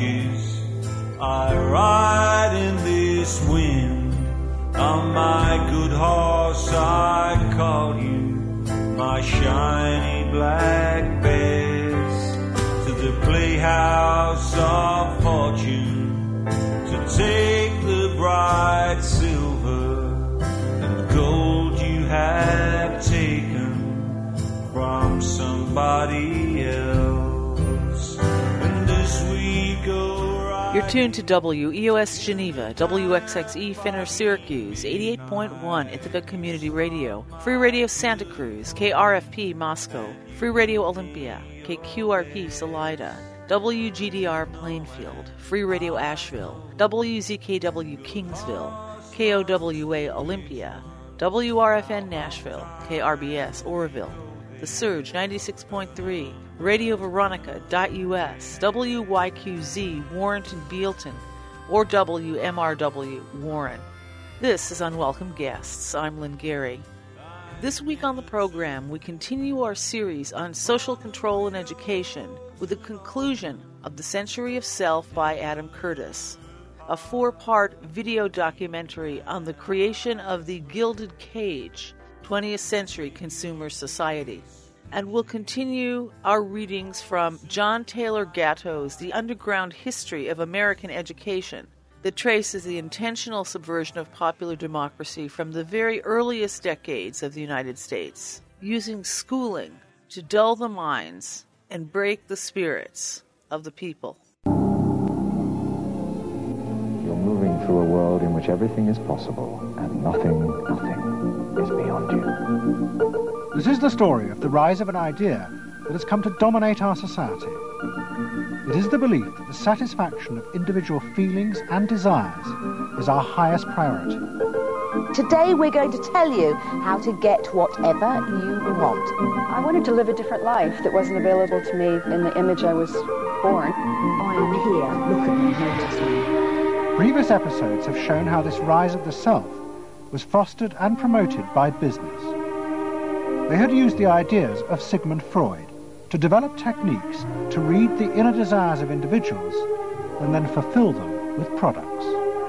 torches. I ride in this wind. On my good horse I call you, my shiny black bears, to the playhouse of fortune, to take the bright silver and gold you have taken from somebody else. And as we go, you're tuned to WEOS Geneva, WXXE Fenner Syracuse, 88.1 Ithaca Community Radio, Free Radio Santa Cruz, KRFP Moscow, Free Radio Olympia, KQRP Salida, WGDR Plainfield, Free Radio Asheville, WZKW Kingsville, KOWA Olympia, WRFN Nashville, KRBS Oroville, The Surge 96.3, Radio Veronica.us, WYQZ Warrenton Bealton, or WMRW Warren. This is Unwelcome Guests. I'm Lynn Gary. This week on the program, we continue our series on social control and education with the conclusion of The Century of Self by Adam Curtis, a 4-part video documentary on the creation of the Gilded Cage, 20th Century Consumer Society. And we'll continue our readings from John Taylor Gatto's The Underground History of American Education, that traces the intentional subversion of popular democracy from the very earliest decades of the United States, using schooling to dull the minds and break the spirits of the people. You're moving through a world in which everything is possible and nothing is beyond you. This is the story of the rise of an idea that has come to dominate our society. It is the belief that the satisfaction of individual feelings and desires is our highest priority. Today we're going to tell you how to get whatever you want. I wanted to live a different life that wasn't available to me in the image I was born. I am here. Look at me, notice me. Previous episodes have shown how this rise of the self was fostered and promoted by business. They had used the ideas of Sigmund Freud to develop techniques to read the inner desires of individuals and then fulfill them with products.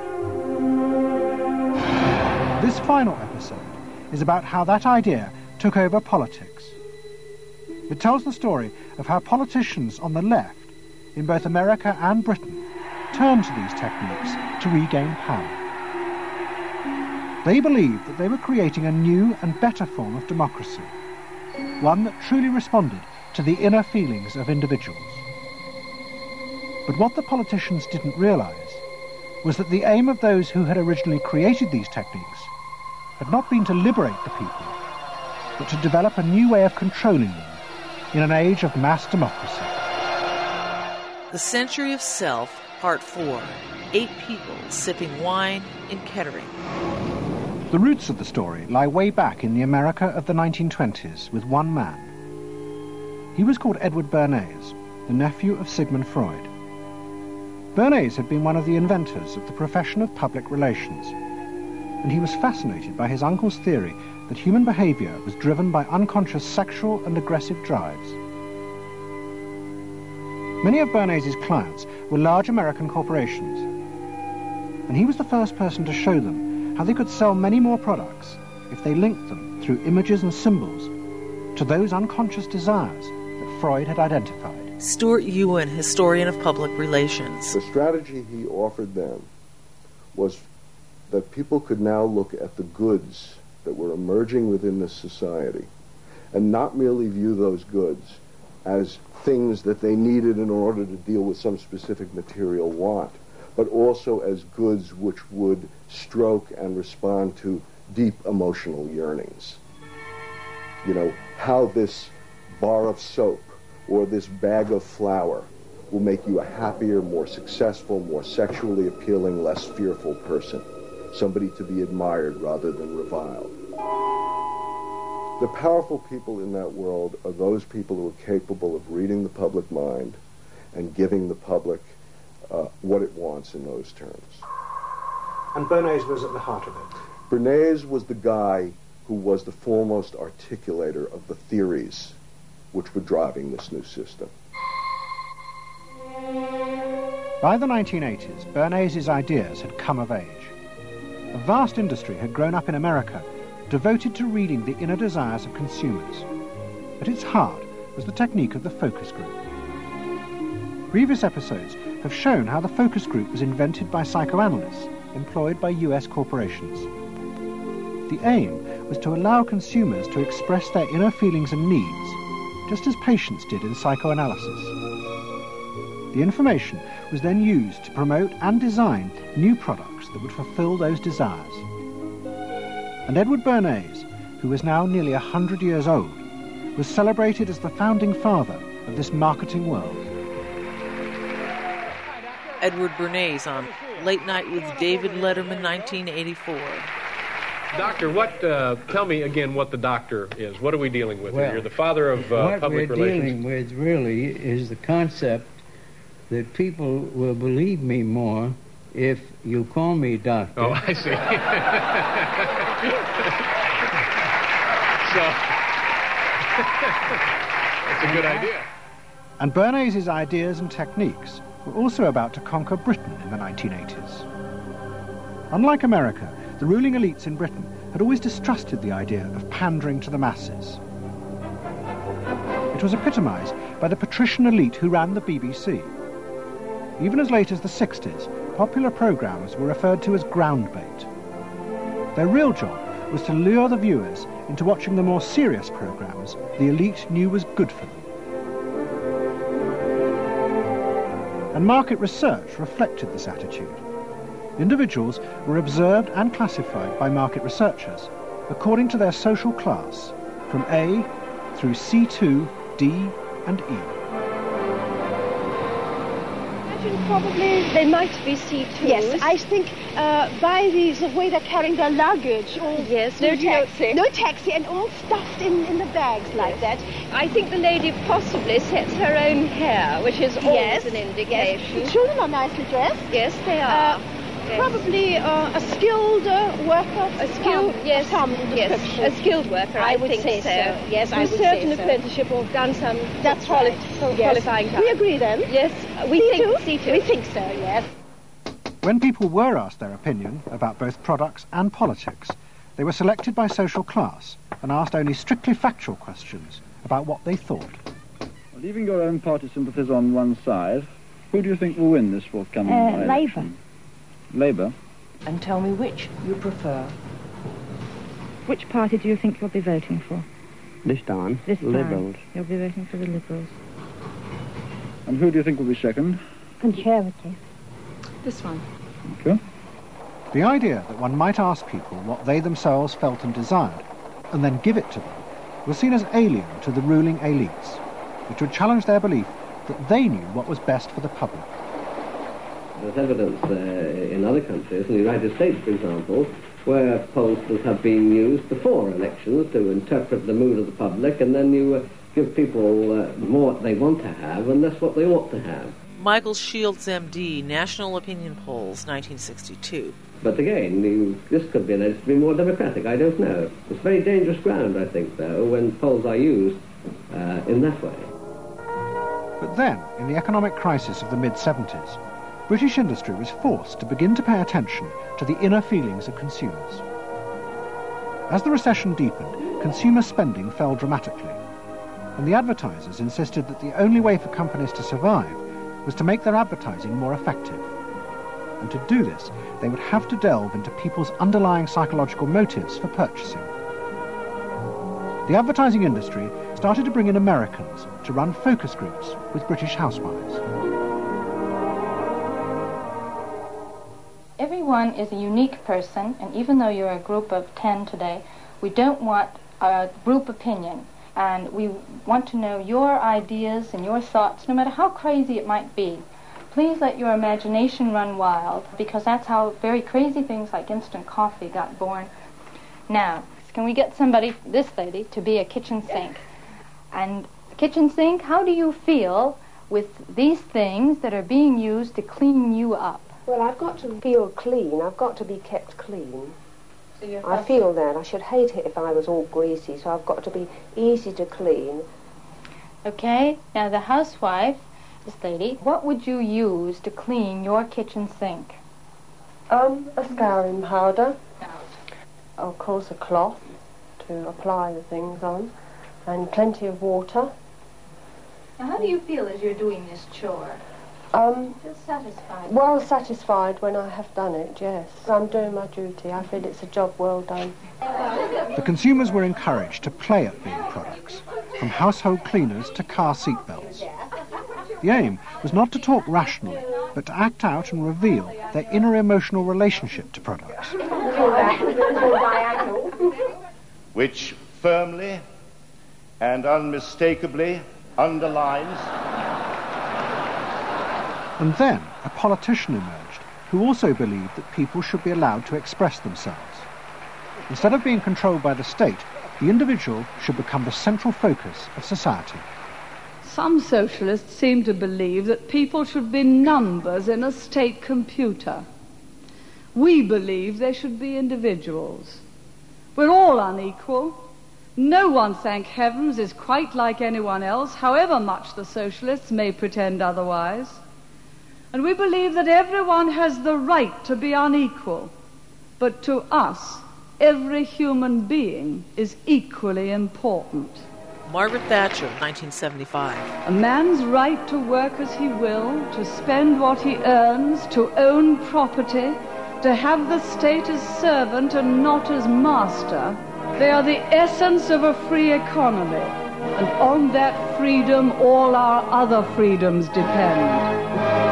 This final episode is about how that idea took over politics. It tells the story of how politicians on the left, in both America and Britain, turned to these techniques to regain power. They believed that they were creating a new and better form of democracy, one that truly responded to the inner feelings of individuals. But what the politicians didn't realize was that the aim of those who had originally created these techniques had not been to liberate the people, but to develop a new way of controlling them in an age of mass democracy. The Century of Self, Part 4, 8 people sipping wine in Kettering. The roots of the story lie way back in the America of the 1920s with one man. He was called Edward Bernays, the nephew of Sigmund Freud. Bernays had been one of the inventors of the profession of public relations, and he was fascinated by his uncle's theory that human behavior was driven by unconscious sexual and aggressive drives. Many of Bernays' clients were large American corporations, and he was the first person to show them how they could sell many more products if they linked them through images and symbols to those unconscious desires that Freud had identified. Stuart Ewan, historian of public relations. The strategy he offered them was that people could now look at the goods that were emerging within this society and not merely view those goods as things that they needed in order to deal with some specific material want, but also as goods which would stroke and respond to deep emotional yearnings. You know, how this bar of soap or this bag of flour will make you a happier, more successful, more sexually appealing, less fearful person. Somebody to be admired rather than reviled. The powerful people in that world are those people who are capable of reading the public mind and giving the public what it wants in those terms. And Bernays was at the heart of it. Bernays was the guy who was the foremost articulator of the theories which were driving this new system. By the 1980s, Bernays' ideas had come of age. A vast industry had grown up in America, devoted to reading the inner desires of consumers. At its heart was the technique of the focus group. Previous episodes have shown how the focus group was invented by psychoanalysts employed by US corporations. The aim was to allow consumers to express their inner feelings and needs, just as patients did in psychoanalysis. The information was then used to promote and design new products that would fulfill those desires. And Edward Bernays, who was now nearly 100 years old, was celebrated as the founding father of this marketing world. Edward Bernays on Late Night with David Letterman, 1984. Doctor, tell me again what the doctor is. What are we dealing with here? You're the father of public relations. What we're dealing with really is the concept that people will believe me more if you call me doctor. Oh, I see. That's a good idea. And Bernays' ideas and techniques were also about to conquer Britain in the 1980s. Unlike America, the ruling elites in Britain had always distrusted the idea of pandering to the masses. It was epitomised by the patrician elite who ran the BBC. Even as late as the 60s, popular programmes were referred to as ground bait. Their real job was to lure the viewers into watching the more serious programmes the elite knew was good for them. And market research reflected this attitude. Individuals were observed and classified by market researchers according to their social class, from A through C2, D and E. Probably they might be C2s. Yes, I think by the way they're carrying their luggage. All yes, no taxi. No taxi, and all stuffed in the bags like that. I think the lady possibly sets her own hair, which is always an indication. Yes. The children are nicely dressed. Yes, they are. Yes. Probably a skilled worker. A skilled, yes, a skilled worker. I would say so. Yes, I would say so. With certain apprenticeship or done some qualifying time. We agree then. Yes, we think C2. We think so. Yes. When people were asked their opinion about both products and politics, they were selected by social class and asked only strictly factual questions about what they thought. Leaving your own party sympathies on one side, who do you think will win this forthcoming election? Labour. Labour? And tell me which you prefer. Which party do you think you'll be voting for? This time, Liberals. You'll be voting for the Liberals. And who do you think will be second? Conservative. This one. Okay. The idea that one might ask people what they themselves felt and desired, and then give it to them, was seen as alien to the ruling elites, which would challenge their belief that they knew what was best for the public. There's evidence in other countries, in the United States, for example, where pollsters have been used before elections to interpret the mood of the public, and then you give people more what they want to have and less what they ought to have. Michael Shields, MD, National Opinion Polls, 1962. But again, this could be alleged to be more democratic. I don't know. It's very dangerous ground, I think, though, when polls are used in that way. But then, in the economic crisis of the mid-70s, British industry was forced to begin to pay attention to the inner feelings of consumers. As the recession deepened, consumer spending fell dramatically, and the advertisers insisted that the only way for companies to survive was to make their advertising more effective. And to do this, they would have to delve into people's underlying psychological motives for purchasing. The advertising industry started to bring in Americans to run focus groups with British housewives. Everyone is a unique person, and even though you're a group of 10 today, we don't want a group opinion. And we want to know your ideas and your thoughts, no matter how crazy it might be. Please let your imagination run wild, because that's how very crazy things like instant coffee got born. Now, can we get somebody, this lady, to be a kitchen sink? And kitchen sink, how do you feel with these things that are being used to clean you up? Well, I've got to feel clean. I've got to be kept clean. So I feel that. I should hate it if I was all greasy, so I've got to be easy to clean. Okay, now the housewife This lady, what would you use to clean your kitchen sink? A scouring powder. Of course, a cloth to apply the things on, and plenty of water. Now, how do you feel as you're doing this chore? Feel satisfied? Well satisfied when I have done it, yes. I'm doing my duty. I feel it's a job well done. The consumers were encouraged to play at being products, from household cleaners to car seat belts. The aim was not to talk rationally, but to act out and reveal their inner emotional relationship to products. Which firmly and unmistakably underlines. And then a politician emerged who also believed that people should be allowed to express themselves. Instead of being controlled by the state, the individual should become the central focus of society. Some socialists seem to believe that people should be numbers in a state computer. We believe they should be individuals. We're all unequal. No one, thank heavens, is quite like anyone else, however much the socialists may pretend otherwise. And we believe that everyone has the right to be unequal. But to us, every human being is equally important. Margaret Thatcher, 1975. A man's right to work as he will, to spend what he earns, to own property, to have the state as servant and not as master, they are the essence of a free economy. And on that freedom, all our other freedoms depend.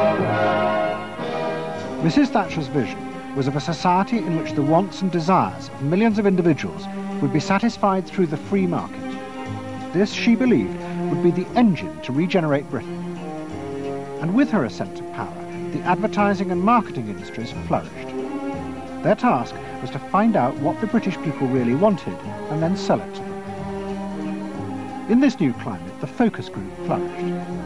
Mrs. Thatcher's vision was of a society in which the wants and desires of millions of individuals would be satisfied through the free market. This, she believed, would be the engine to regenerate Britain. And with her ascent to power, the advertising and marketing industries flourished. Their task was to find out what the British people really wanted and then sell it to them. In this new climate, the focus group flourished.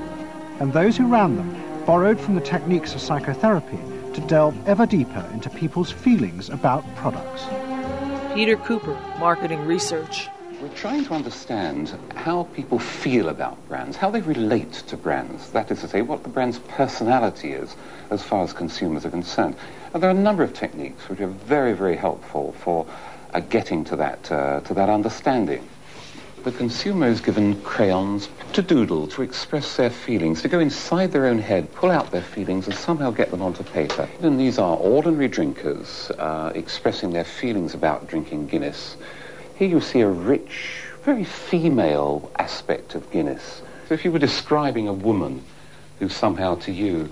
And those who ran them borrowed from the techniques of psychotherapy to delve ever deeper into people's feelings about products. Peter Cooper, Marketing Research. We're trying to understand how people feel about brands, how they relate to brands. That is to say, what the brand's personality is as far as consumers are concerned. And there are a number of techniques which are very, very helpful for getting to that understanding. The consumer is given crayons to doodle, to express their feelings, to go inside their own head, pull out their feelings and somehow get them onto paper. And these are ordinary drinkers expressing their feelings about drinking Guinness. Here you see a rich, very female aspect of Guinness. So if you were describing a woman who somehow to you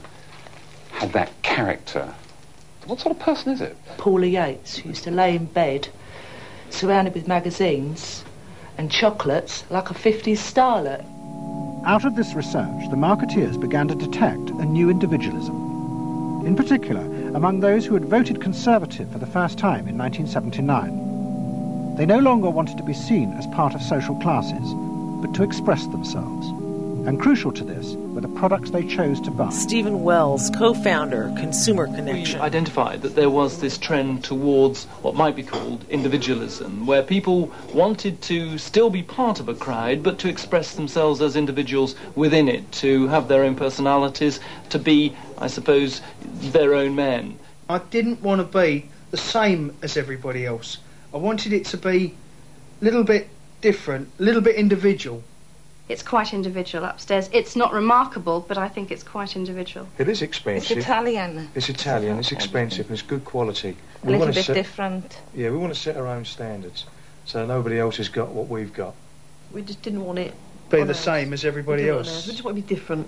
had that character, what sort of person is it? Paula Yates, who used to lay in bed, surrounded with magazines and chocolates like a 50s starlet. Out of this research, the marketeers began to detect a new individualism. In particular, among those who had voted Conservative for the first time in 1979. They no longer wanted to be seen as part of social classes, but to express themselves. And crucial to this were the products they chose to buy. Stephen Wells, co-founder, Consumer Connection. We identified that there was this trend towards what might be called individualism, where people wanted to still be part of a crowd, but to express themselves as individuals within it, to have their own personalities, to be, I suppose, their own men. I didn't want to be the same as everybody else. I wanted it to be a little bit different, a little bit individual. It's quite individual upstairs. It's not remarkable, but I think it's quite individual. It is expensive. It's Italian. It's Italian, it's expensive, it's good quality. A little bit different. Yeah, we want to set our own standards, so nobody else has got what we've got. We just didn't want it be the same as everybody else. We just want to be different.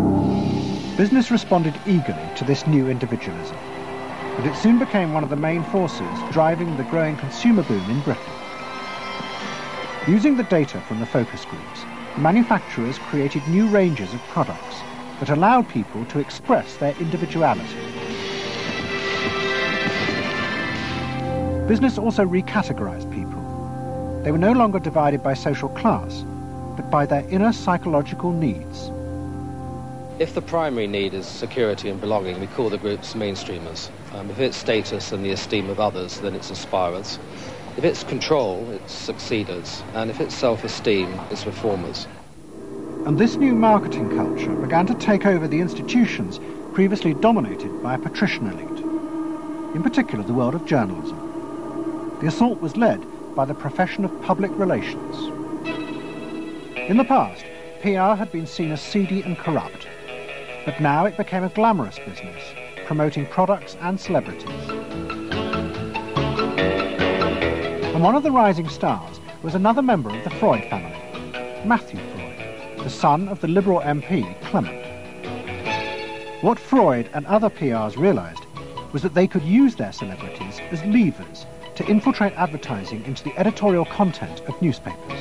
Business responded eagerly to this new individualism, but it soon became one of the main forces driving the growing consumer boom in Britain. Using the data from the focus groups, manufacturers created new ranges of products that allowed people to express their individuality. Business also recategorized people. They were no longer divided by social class, but by their inner psychological needs. If the primary need is security and belonging, we call the groups mainstreamers. If it's status and the esteem of others, then it's aspirers. If it's control, it's succeeders. And if it's self-esteem, it's reformers. And this new marketing culture began to take over the institutions previously dominated by a patrician elite, in particular the world of journalism. The assault was led by the profession of public relations. In the past, PR had been seen as seedy and corrupt, but now it became a glamorous business, promoting products and celebrities. And one of the rising stars was another member of the Freud family, Matthew Freud, the son of the Liberal MP Clement. What Freud and other PRs realised was that they could use their celebrities as levers to infiltrate advertising into the editorial content of newspapers.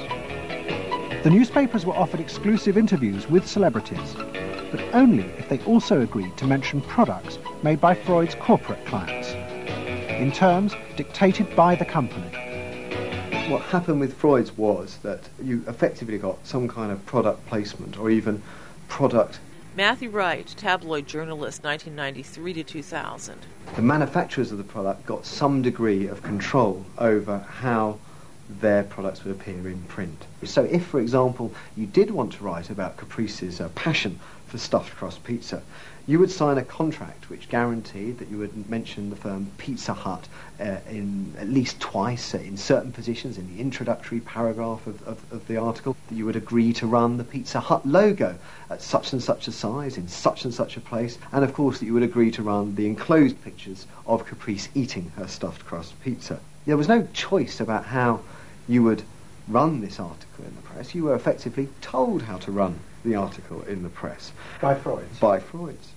The newspapers were offered exclusive interviews with celebrities, but only if they also agreed to mention products made by Freud's corporate clients, in terms dictated by the company. What happened with Freud's was that you effectively got some kind of product placement or even product. Matthew Wright, tabloid journalist, 1993 to 2000. The manufacturers of the product got some degree of control over how their products would appear in print. So if, for example, you did want to write about Caprice's passion for stuffed crust pizza, you would sign a contract which guaranteed that you would mention the firm Pizza Hut in at least twice in certain positions in the introductory paragraph of the article, that you would agree to run the Pizza Hut logo at such and such a size in such and such a place, and of course that you would agree to run the enclosed pictures of Caprice eating her stuffed crust pizza. There was no choice about how you would run this article in the press. You were effectively told how to run the article in the press. By Freud's? By Freud's.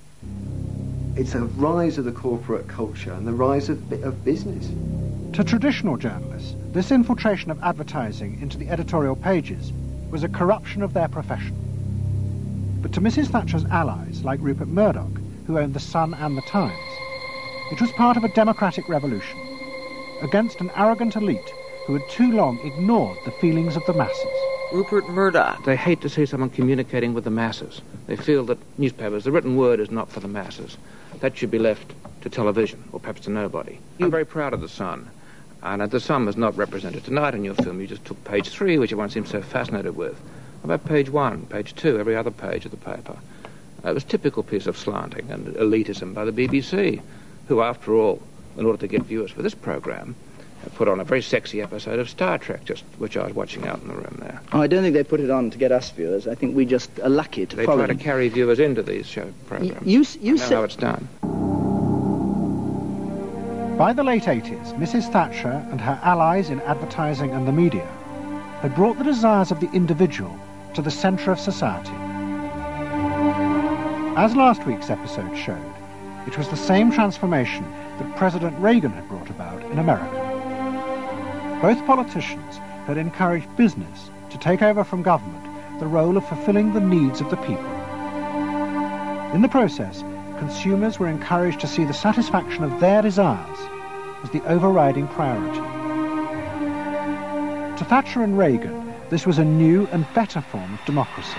It's a rise of the corporate culture and the rise of business. To traditional journalists, this infiltration of advertising into the editorial pages was a corruption of their profession. But to Mrs. Thatcher's allies, like Rupert Murdoch, who owned The Sun and The Times, it was part of a democratic revolution against an arrogant elite who had too long ignored the feelings of the masses. Rupert Murdoch. They hate to see someone communicating with the masses. They feel that newspapers, the written word, is not for the masses. That should be left to television, or perhaps to nobody. I'm very proud of The Sun. And The Sun was not represented tonight in your film. You just took page 3, which everyone seems so fascinated with. What about page 1, page 2, every other page of the paper? It was a typical piece of slanting and elitism by the BBC, who, after all, in order to get viewers for this programme, put on a very sexy episode of Star Trek, which I was watching out in the room there. Oh, I don't think they put it on to get us viewers. I think we just are lucky to follow them. They try to carry viewers into these show programmes. You know how it's done. By the late 80s, Mrs. Thatcher and her allies in advertising and the media had brought the desires of the individual to the centre of society. As last week's episode showed, it was the same transformation that President Reagan had brought about in America. Both politicians had encouraged business to take over from government the role of fulfilling the needs of the people. In the process, consumers were encouraged to see the satisfaction of their desires as the overriding priority. To Thatcher and Reagan, this was a new and better form of democracy.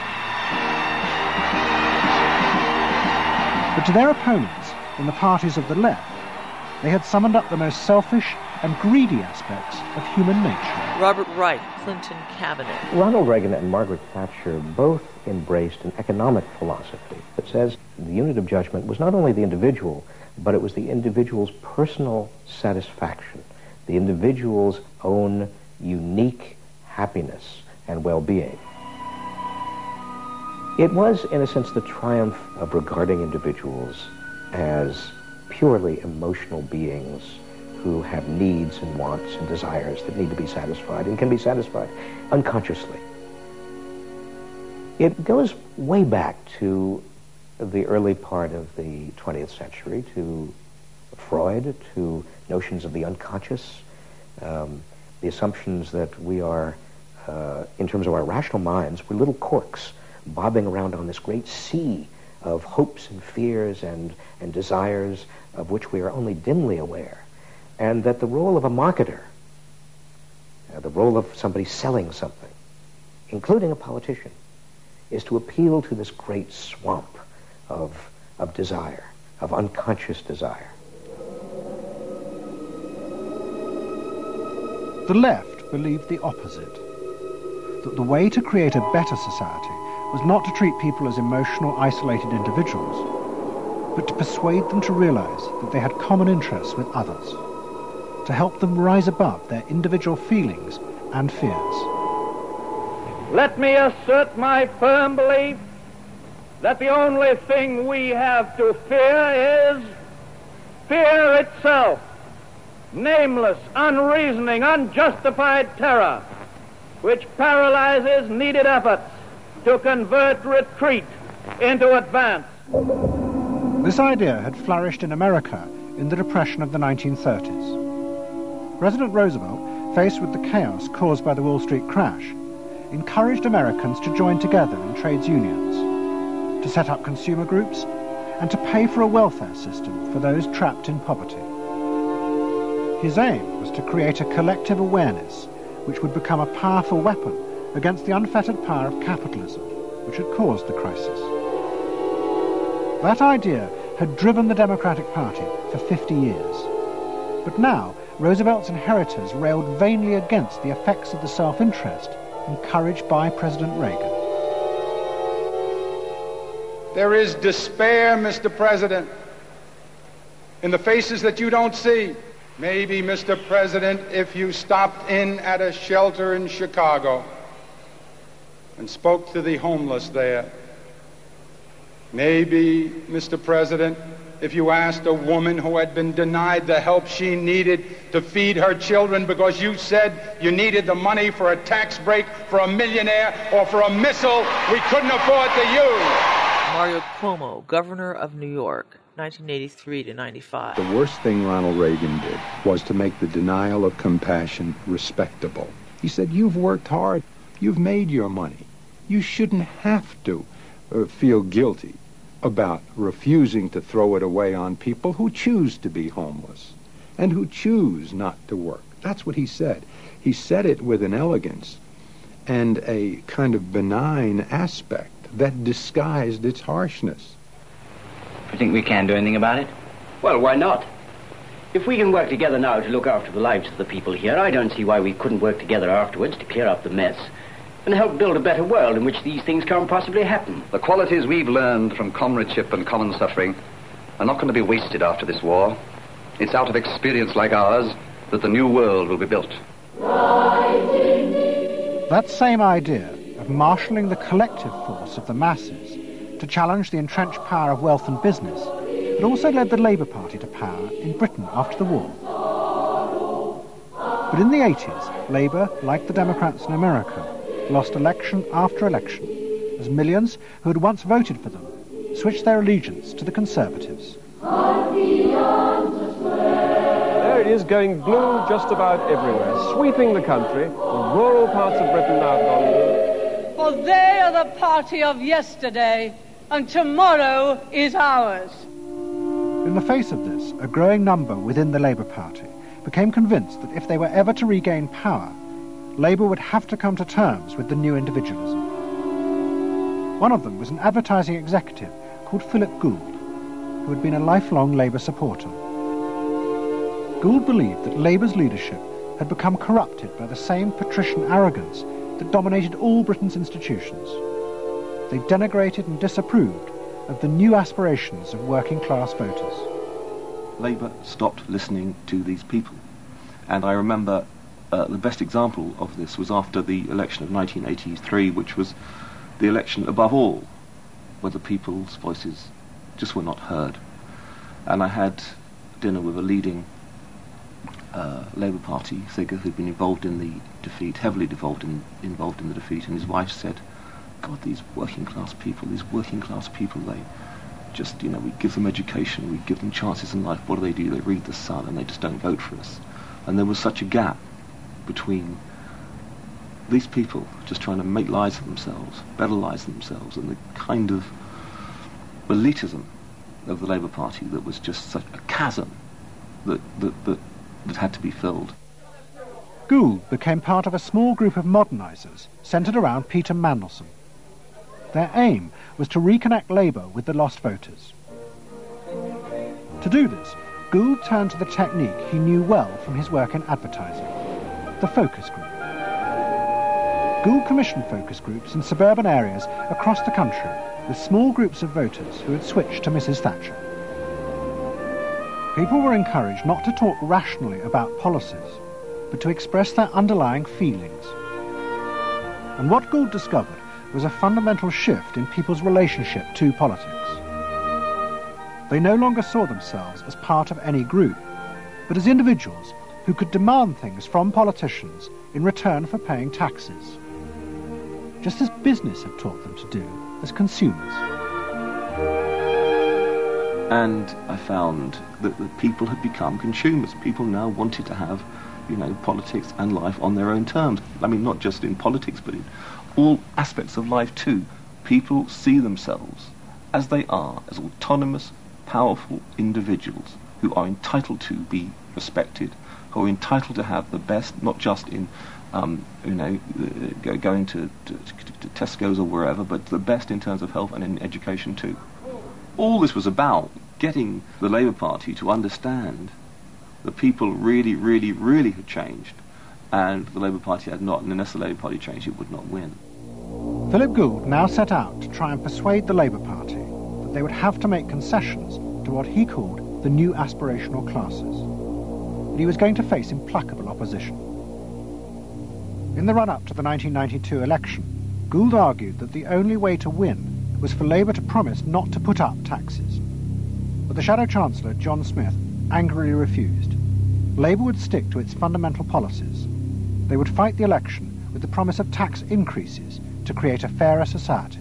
But to their opponents in the parties of the left, they had summoned up the most selfish and greedy aspects of human nature. Robert Wright, Clinton Cabinet. Ronald Reagan and Margaret Thatcher both embraced an economic philosophy that says the unit of judgment was not only the individual, but it was the individual's personal satisfaction, the individual's own unique happiness and well-being. It was, in a sense, the triumph of regarding individuals as purely emotional beings who have needs and wants and desires that need to be satisfied and can be satisfied unconsciously. It goes way back to the early part of the 20th century, to Freud, to notions of the unconscious, the assumptions that we are, in terms of our rational minds, we're little corks bobbing around on this great sea of hopes and fears and desires of which we are only dimly aware. And that the role of a marketer, the role of somebody selling something, including a politician, is to appeal to this great swamp of desire, of unconscious desire. The left believed the opposite, that the way to create a better society was not to treat people as emotional, isolated individuals, but to persuade them to realize that they had common interests with others, to help them rise above their individual feelings and fears. Let me assert my firm belief that the only thing we have to fear is fear itself. Nameless, unreasoning, unjustified terror, which paralyzes needed efforts to convert retreat into advance. This idea had flourished in America in the Depression of the 1930s. President Roosevelt, faced with the chaos caused by the Wall Street crash, encouraged Americans to join together in trades unions, to set up consumer groups, and to pay for a welfare system for those trapped in poverty. His aim was to create a collective awareness which would become a powerful weapon against the unfettered power of capitalism, which had caused the crisis. That idea had driven the Democratic Party for 50 years. But now, Roosevelt's inheritors railed vainly against the effects of the self-interest encouraged by President Reagan. There is despair, Mr. President, in the faces that you don't see. Maybe, Mr. President, if you stopped in at a shelter in Chicago and spoke to the homeless there. Maybe, Mr. President, if you asked a woman who had been denied the help she needed to feed her children because you said you needed the money for a tax break for a millionaire or for a missile we couldn't afford to use. Mario Cuomo, governor of New York, 1983 to 95. The worst thing Ronald Reagan did was to make the denial of compassion respectable. He said, you've worked hard. You've made your money. You shouldn't have to feel guilty about refusing to throw it away on people who choose to be homeless and who choose not to work. That's what he said. He said it with an elegance and a kind of benign aspect that disguised its harshness. You think we can do anything about it? Well, why not? If we can work together now to look after the lives of the people here, I don't see why we couldn't work together afterwards to clear up the mess and help build a better world in which these things can't possibly happen. The qualities we've learned from comradeship and common suffering are not going to be wasted after this war. It's out of experience like ours that the new world will be built. That same idea of marshalling the collective force of the masses to challenge the entrenched power of wealth and business had also led the Labour Party to power in Britain after the war. But in the 80s, Labour, like the Democrats in America, lost election after election as millions who had once voted for them switched their allegiance to the Conservatives. There it is, going blue just about everywhere, sweeping the country, the rural parts of Britain now gone blue. For they are the party of yesterday, and tomorrow is ours. In the face of this, a growing number within the Labour Party became convinced that if they were ever to regain power, Labour would have to come to terms with the new individualism. One of them was an advertising executive called Philip Gould, who had been a lifelong Labour supporter. Gould believed that Labour's leadership had become corrupted by the same patrician arrogance that dominated all Britain's institutions. They denigrated and disapproved of the new aspirations of working-class voters. Labour stopped listening to these people. And I remember the best example of this was after the election of 1983, which was the election above all, where the people's voices just were not heard. And I had dinner with a leading Labour Party figure who'd been involved in the defeat, heavily involved in the defeat, and his wife said, God, these working class people, they just, we give them education, we give them chances in life, what do? They read the Sun and they just don't vote for us. And there was such a gap between these people just trying to make lives for themselves, better lives for themselves, and the kind of elitism of the Labour Party that was just such a chasm that had to be filled. Gould became part of a small group of modernisers centred around Peter Mandelson. Their aim was to reconnect Labour with the lost voters. To do this, Gould turned to the technique he knew well from his work in advertising, the focus group. Gould commissioned focus groups in suburban areas across the country with small groups of voters who had switched to Mrs. Thatcher. People were encouraged not to talk rationally about policies, but to express their underlying feelings. And what Gould discovered was a fundamental shift in people's relationship to politics. They no longer saw themselves as part of any group, but as individuals who could demand things from politicians in return for paying taxes, just as business had taught them to do as consumers. And I found that people had become consumers. People now wanted to have, politics and life on their own terms. I mean, not just in politics, but in all aspects of life too. People see themselves as they are, as autonomous, powerful individuals who are entitled to be respected, who are entitled to have the best, not just in, going to Tesco's or wherever, but the best in terms of health and in education too. All this was about getting the Labour Party to understand that people really, really, really had changed, and the Labour Party had not, and unless the Labour Party changed, it would not win. Philip Gould now set out to try and persuade the Labour Party that they would have to make concessions to what he called the new aspirational classes, and he was going to face implacable opposition. In the run-up to the 1992 election, Gould argued that the only way to win was for Labour to promise not to put up taxes. But the Shadow Chancellor, John Smith, angrily refused. Labour would stick to its fundamental policies. They would fight the election with the promise of tax increases to create a fairer society.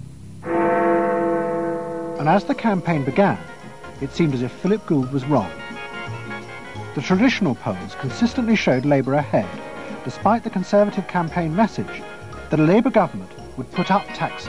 And as the campaign began, it seemed as if Philip Gould was wrong. The traditional polls consistently showed Labour ahead, despite the Conservative campaign message that a Labour government would put up taxes.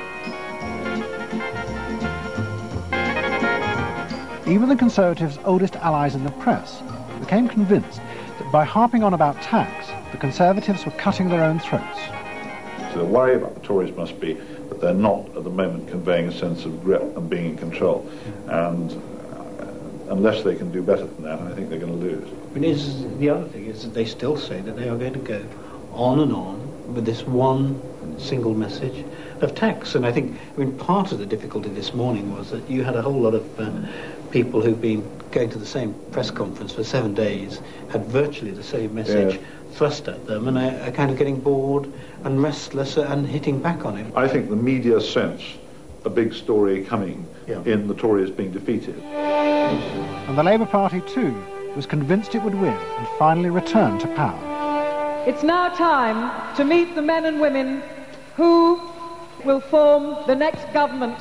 Even the Conservatives' oldest allies in the press became convinced that by harping on about tax, the Conservatives were cutting their own throats. So the worry about the Tories must be that they're not at the moment conveying a sense of grip and being in control. And unless they can do better than that, I think they're going to lose. The other thing is that they still say that they are going to go on and on with this one single message of tax. And I think, part of the difficulty this morning was that you had a whole lot of people who've been going to the same press conference for 7 days, had virtually the same message thrust at them, and are kind of getting bored and restless and hitting back on it. I think the media sense a big story coming in the Tories being defeated. And the Labour Party, too, was convinced it would win and finally return to power. It's now time to meet the men and women who will form the next government.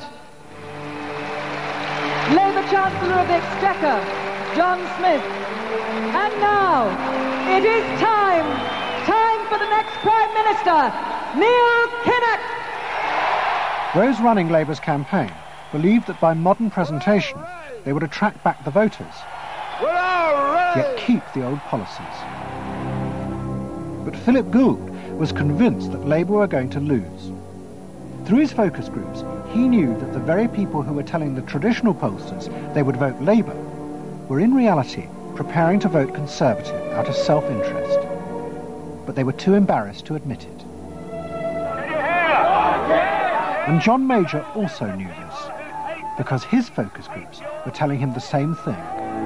Labour Chancellor of the Exchequer, John Smith. And now, it is time for the next Prime Minister, Neil Kinnock. Those running Labour's campaign believed that by modern presentation they would attract back the voters, yet keep the old policies. But Philip Gould was convinced that Labour were going to lose. Through his focus groups, he knew that the very people who were telling the traditional pollsters they would vote Labour were in reality preparing to vote Conservative out of self-interest. But they were too embarrassed to admit it. And John Major also knew this, because his focus groups were telling him the same thing.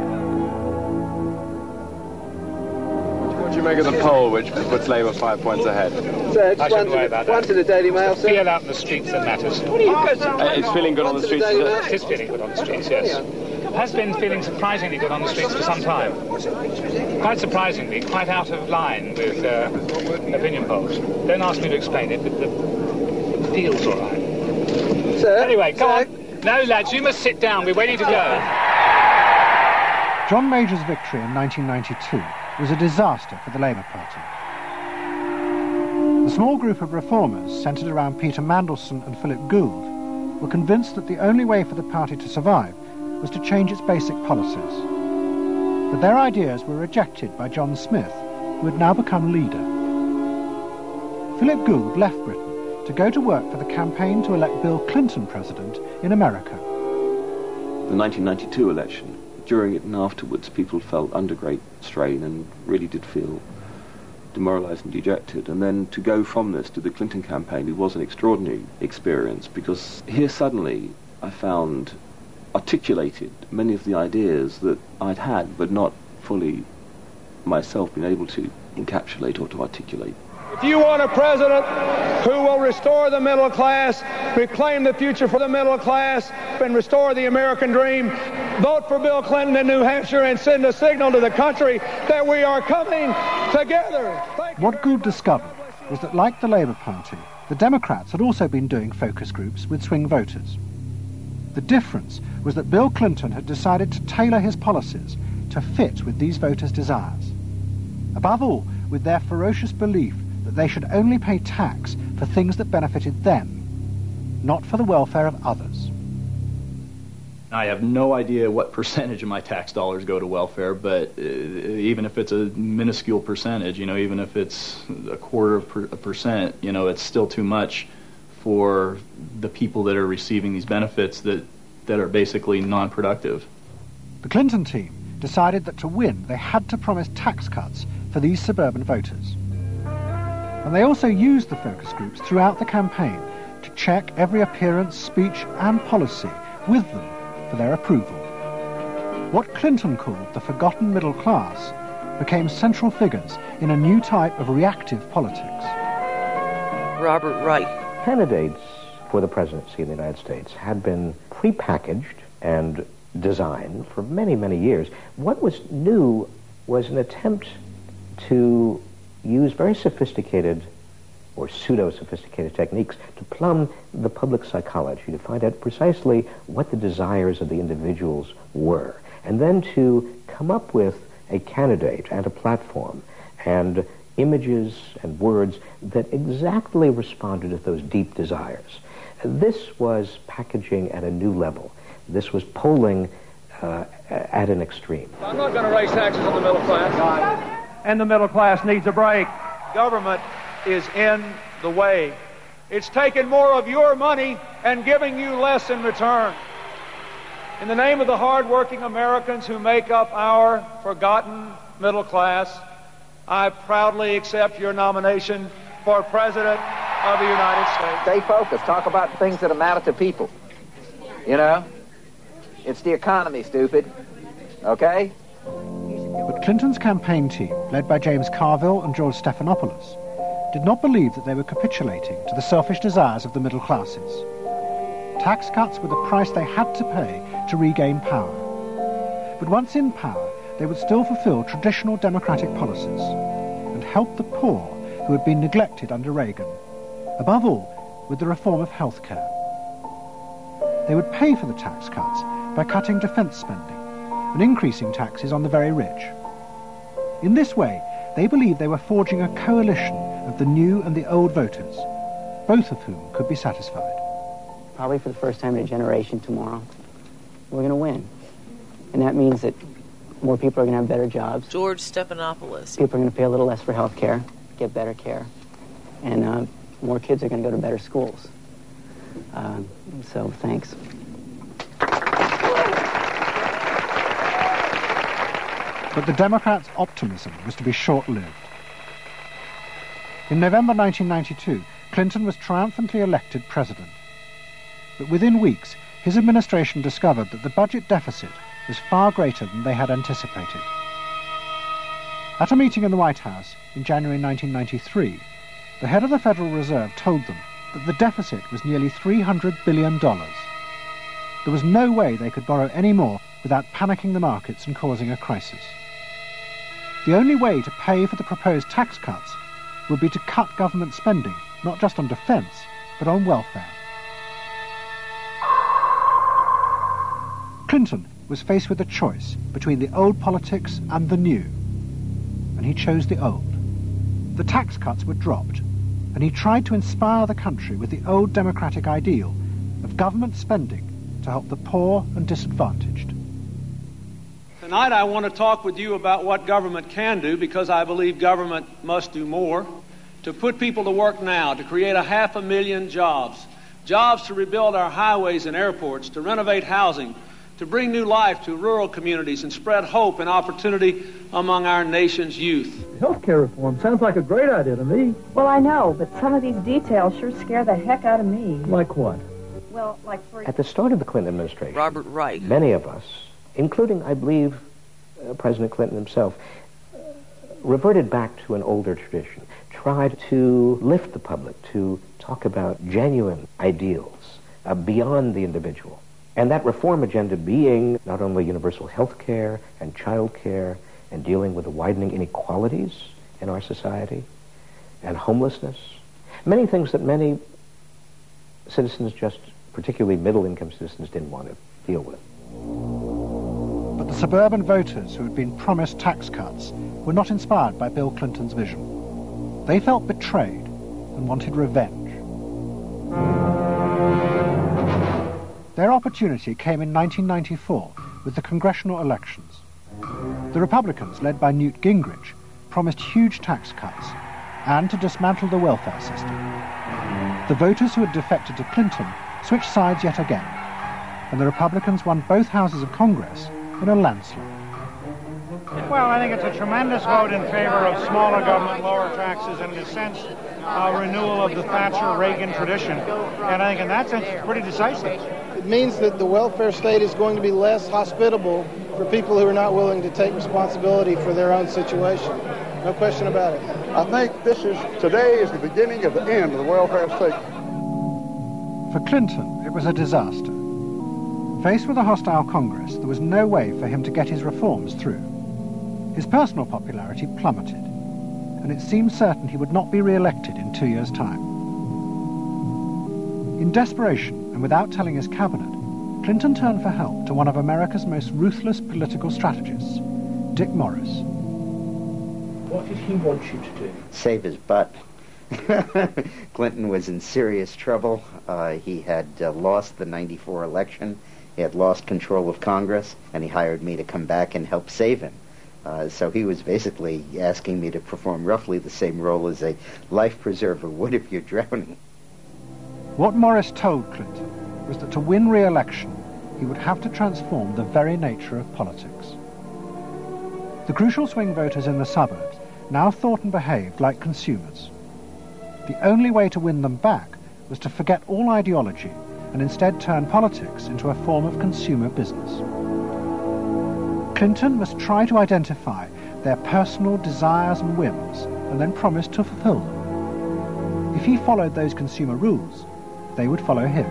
What do you make of the poll which puts Labour 5 points ahead? Sir, just one to the Daily Mail, sir. Feel out in the streets that matters. What do you it's feeling good on the streets, is it? It is feeling good on the streets, yes. It has been feeling surprisingly good on the streets for some time. Quite surprisingly, quite out of line with opinion polls. Don't ask me to explain it, but the feel's all right. Sir? Anyway, go on. No, lads, you must sit down. We're waiting to go. John Major's victory in 1992 was a disaster for the Labour Party. The small group of reformers centred around Peter Mandelson and Philip Gould were convinced that the only way for the party to survive was to change its basic policies. But their ideas were rejected by John Smith, who had now become leader. Philip Gould left Britain to go to work for the campaign to elect Bill Clinton president in America. The 1992 election, during it and afterwards, people felt under great strain and really did feel demoralised and dejected. And then to go from this to the Clinton campaign, it was an extraordinary experience, because here suddenly I found articulated many of the ideas that I'd had but not fully myself been able to encapsulate or to articulate. If you want a president who will restore the middle class, reclaim the future for the middle class, and restore the American dream, vote for Bill Clinton in New Hampshire and send a signal to the country that we are coming together. What Gould discovered was that, like the Labour Party, the Democrats had also been doing focus groups with swing voters. The difference was that Bill Clinton had decided to tailor his policies to fit with these voters' desires. Above all, with their ferocious belief that they should only pay tax for things that benefited them, not for the welfare of others. I have no idea what percentage of my tax dollars go to welfare, but even if it's a minuscule percentage, even if it's a quarter of a percent, it's still too much for the people that are receiving these benefits that are basically non-productive. The Clinton team decided that to win, they had to promise tax cuts for these suburban voters. And they also used the focus groups throughout the campaign to check every appearance, speech and policy with them for their approval. What Clinton called the forgotten middle class became central figures in a new type of reactive politics. Robert Reich. Candidates for the presidency of the United States had been prepackaged and designed for many, many years. What was new was an attempt to use very sophisticated or pseudo-sophisticated techniques to plumb the public psychology, to find out precisely what the desires of the individuals were, and then to come up with a candidate and a platform and images and words that exactly responded to those deep desires. This was packaging at a new level. This was polling at an extreme. I'm not going to raise taxes on the middle class. And the middle class needs a break. Government is in the way. It's taking more of your money and giving you less in return. In the name of the hard-working Americans who make up our forgotten middle class, I proudly accept your nomination for President of the United States. Stay focused. Talk about things that matter to people. It's the economy, stupid. Okay? But Clinton's campaign team, led by James Carville and George Stephanopoulos, did not believe that they were capitulating to the selfish desires of the middle classes. Tax cuts were the price they had to pay to regain power. But once in power, they would still fulfill traditional democratic policies and help the poor who had been neglected under Reagan, above all with the reform of health care. They would pay for the tax cuts by cutting defence spending and increasing taxes on the very rich. In this way, they believed they were forging a coalition of the new and the old voters, both of whom could be satisfied. Probably for the first time in a generation tomorrow, we're going to win. And that means that more people are going to have better jobs. George Stephanopoulos. People are going to pay a little less for health care, get better care, and more kids are going to go to better schools. So thanks. But the Democrats' optimism was to be short-lived. In November 1992, Clinton was triumphantly elected president. But within weeks, his administration discovered that the budget deficit was far greater than they had anticipated. At a meeting in the White House in January 1993, the head of the Federal Reserve told them that the deficit was nearly $300 billion. There was no way they could borrow any more without panicking the markets and causing a crisis. The only way to pay for the proposed tax cuts would be to cut government spending, not just on defence, but on welfare. Clinton was faced with a choice between the old politics and the new, and he chose the old. The tax cuts were dropped, and he tried to inspire the country with the old democratic ideal of government spending to help the poor and disadvantaged. Tonight I want to talk with you about what government can do, because I believe government must do more. To put people to work now, to create 500,000 jobs, jobs to rebuild our highways and airports, to renovate housing, to bring new life to rural communities and spread hope and opportunity among our nation's youth. Healthcare reform sounds like a great idea to me. Well, I know, but some of these details sure scare the heck out of me. Like what? Well, like for... At the start of the Clinton administration, Robert Reich, many of us, including, I believe, President Clinton himself, reverted back to an older tradition, tried to lift the public, to talk about genuine ideals beyond the individual. And that reform agenda being not only universal health care and child care and dealing with the widening inequalities in our society and homelessness, many things that many citizens, just particularly middle-income citizens, didn't want to deal with. But the suburban voters who had been promised tax cuts were not inspired by Bill Clinton's vision. They felt betrayed and wanted revenge. Their opportunity came in 1994 with the congressional elections. The Republicans, led by Newt Gingrich, promised huge tax cuts and to dismantle the welfare system. The voters who had defected to Clinton switched sides yet again, and the Republicans won both houses of Congress in a landslide. Well, I think it's a tremendous vote in favor of smaller government, lower taxes, and in a sense, a renewal of the Thatcher-Reagan tradition. And I think in that sense, it's pretty decisive. It means that the welfare state is going to be less hospitable for people who are not willing to take responsibility for their own situation. No question about it. I think today is the beginning of the end of the welfare state. For Clinton, it was a disaster. Faced with a hostile Congress, there was no way for him to get his reforms through. His personal popularity plummeted, and it seemed certain he would not be re-elected in 2 years' time. In desperation, and without telling his cabinet, Clinton turned for help to one of America's most ruthless political strategists, Dick Morris. What did he want you to do? Save his butt. Clinton was in serious trouble. He had lost the '94 election. He had lost control of Congress, and he hired me to come back and help save him. So he was basically asking me to perform roughly the same role as a life preserver would if you're drowning. What Morris told Clinton was that to win re-election, he would have to transform the very nature of politics. The crucial swing voters in the suburbs now thought and behaved like consumers. The only way to win them back was to forget all ideology and instead turn politics into a form of consumer business. Clinton must try to identify their personal desires and whims and then promise to fulfill them. If he followed those consumer rules, they would follow him.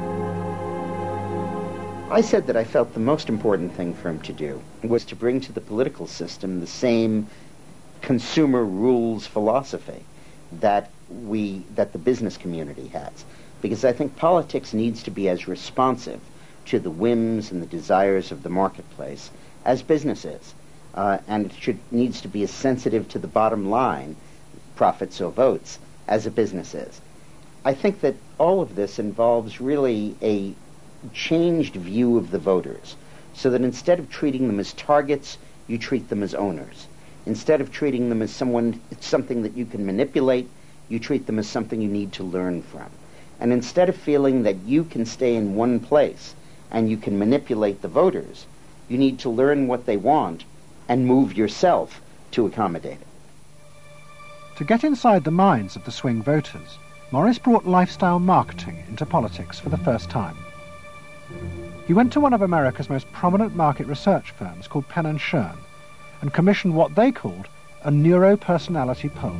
I said that I felt the most important thing for him to do was to bring to the political system the same consumer rules philosophy that the business community has. Because I think politics needs to be as responsive to the whims and the desires of the marketplace as business is. And it needs to be as sensitive to the bottom line, profits or votes, as a business is. I think that all of this involves really a changed view of the voters, so that instead of treating them as targets, you treat them as owners. Instead of treating them as something that you can manipulate, you treat them as something you need to learn from. And instead of feeling that you can stay in one place and you can manipulate the voters, you need to learn what they want and move yourself to accommodate it. To get inside the minds of the swing voters, Morris brought lifestyle marketing into politics for the first time. He went to one of America's most prominent market research firms called Penn & Schern and commissioned what they called a neuropersonality poll.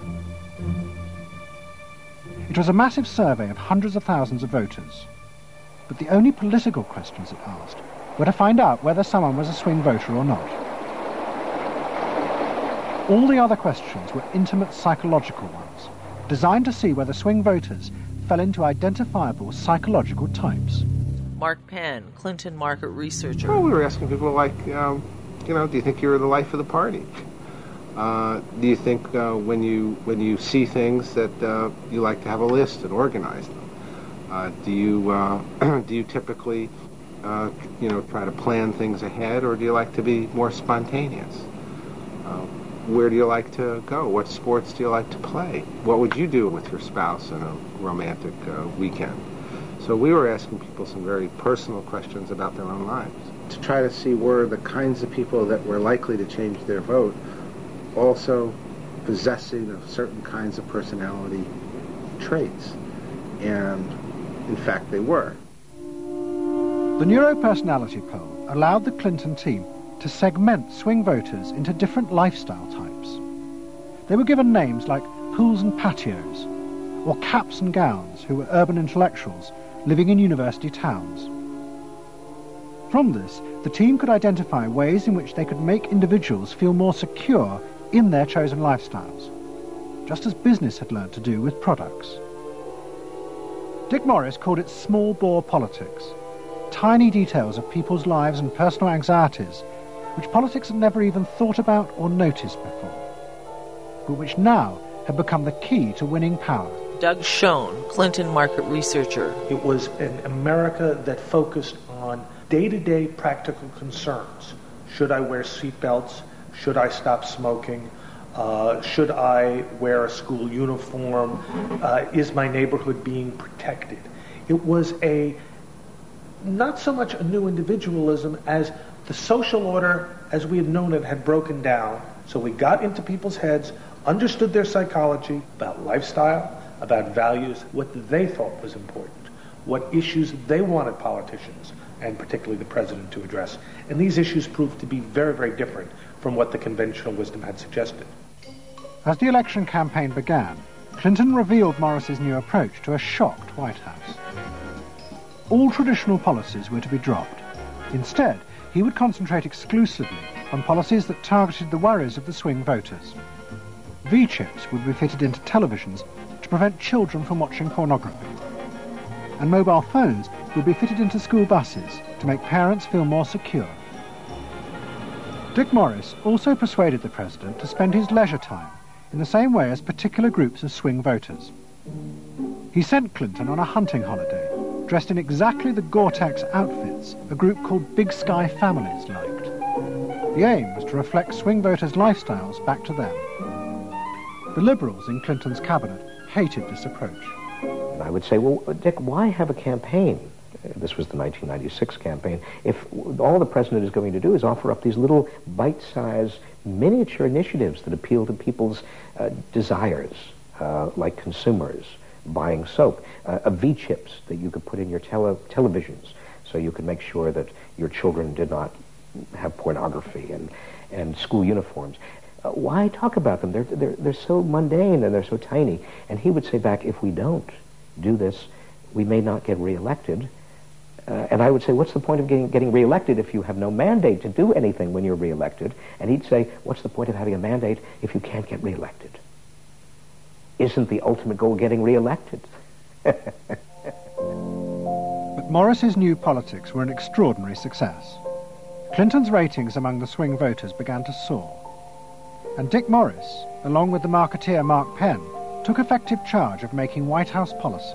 It was a massive survey of hundreds of thousands of voters, but the only political questions it asked were to find out whether someone was a swing voter or not. All the other questions were intimate psychological ones, designed to see whether swing voters fell into identifiable psychological types. Mark Penn, Clinton market researcher. Well, we were asking people like, do you think you're the life of the party? Do you think when you see things that you like to have a list and organize them? Do you typically try to plan things ahead, or do you like to be more spontaneous? Where do you like to go? What sports do you like to play? What would you do with your spouse on a romantic weekend? So we were asking people some very personal questions about their own lives. to try to see were the kinds of people that were likely to change their vote also possessing of certain kinds of personality traits. And in fact, they were. The neuropersonality poll allowed the Clinton team to segment swing voters into different lifestyle types. They were given names like pools and patios, or caps and gowns, who were urban intellectuals living in university towns. From this, the team could identify ways in which they could make individuals feel more secure in their chosen lifestyles, just as business had learned to do with products. Dick Morris called it small-bore politics, tiny details of people's lives and personal anxieties which politics had never even thought about or noticed before, but which now had become the key to winning power. Doug Schoen, Clinton market researcher. It was an America that focused on day-to-day practical concerns. Should I wear seatbelts? Should I stop smoking? Should I wear a school uniform? Is my neighborhood being protected? It was not so much a new individualism as the social order as we had known it had broken down. So we got into people's heads, understood their psychology about lifestyle, about values, what they thought was important, what issues they wanted politicians, and particularly the president, to address. And these issues proved to be very, very different from what the conventional wisdom had suggested. As the election campaign began, Clinton revealed Morris's new approach to a shocked White House. All traditional policies were to be dropped. Instead, he would concentrate exclusively on policies that targeted the worries of the swing voters. V-chips would be fitted into televisions to prevent children from watching pornography. And mobile phones would be fitted into school buses to make parents feel more secure. Dick Morris also persuaded the president to spend his leisure time in the same way as particular groups of swing voters. He sent Clinton on a hunting holiday, dressed in exactly the Gore-Tex outfits a group called Big Sky Families liked. The aim was to reflect swing voters' lifestyles back to them. The Liberals in Clinton's cabinet hated this approach. I would say, well, Dick, why have a campaign? This was the 1996 campaign. If all the president is going to do is offer up these little bite-sized miniature initiatives that appeal to people's desires, like consumers, buying soap, V-chips that you could put in your televisions so you could make sure that your children did not have pornography, and school uniforms. Why talk about them? They're so mundane and they're so tiny. And he would say back, if we don't do this, we may not get reelected. And I would say, what's the point of getting reelected if you have no mandate to do anything when you're reelected? And he'd say, what's the point of having a mandate if you can't get reelected? Isn't the ultimate goal getting reelected? But Morris's new politics were an extraordinary success. Clinton's ratings among the swing voters began to soar. And Dick Morris, along with the marketeer Mark Penn, took effective charge of making White House policy.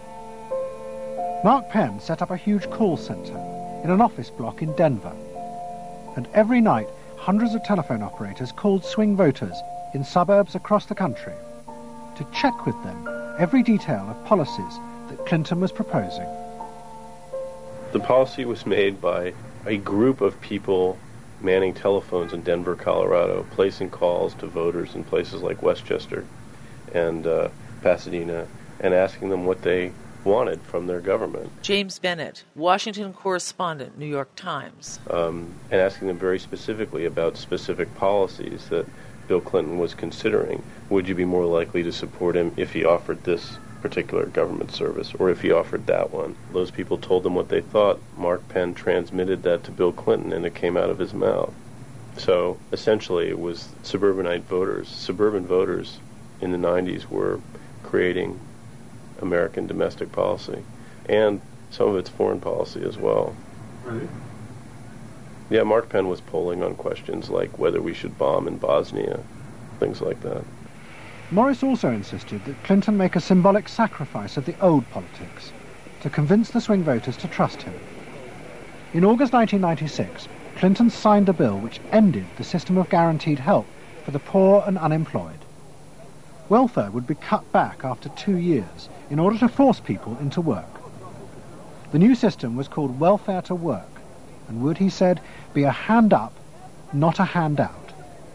Mark Penn set up a huge call center in an office block in Denver. And every night, hundreds of telephone operators called swing voters in suburbs across the country to check with them every detail of policies that Clinton was proposing. The policy was made by a group of people manning telephones in Denver, Colorado, placing calls to voters in places like Westchester and Pasadena, and asking them what they wanted from their government. James Bennett, Washington correspondent, New York Times. And asking them very specifically about specific policies that Bill Clinton was considering. Would you be more likely to support him if he offered this particular government service, or if he offered that one? Those people told them what they thought. Mark Penn transmitted that to Bill Clinton, and it came out of his mouth. So essentially it was suburban voters in the 90s were creating American domestic policy, and some of its foreign policy as well. Right. Yeah, Mark Penn was polling on questions like whether we should bomb in Bosnia, things like that. Morris also insisted that Clinton make a symbolic sacrifice of the old politics to convince the swing voters to trust him. In August 1996, Clinton signed a bill which ended the system of guaranteed help for the poor and unemployed. Welfare would be cut back after 2 years in order to force people into work. The new system was called Welfare to Work, and would, he said, be a hand up, not a handout.